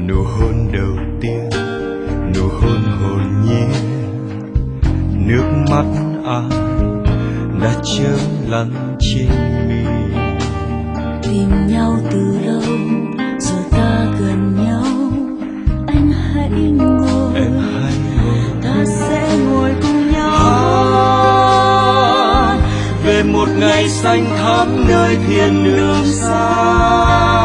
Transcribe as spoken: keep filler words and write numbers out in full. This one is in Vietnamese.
nụ hôn đầu tiên, nụ hôn hồn nhiên, nước mắt ai đã chớm lăn trên mi. Tìm nhau từ lâu rồi ta gần nhau, anh hãy ngồi, Em hãy ngồi, ta sẽ ngồi cùng nhau hát về một ngày xanh thẳm nơi thiên đường xa.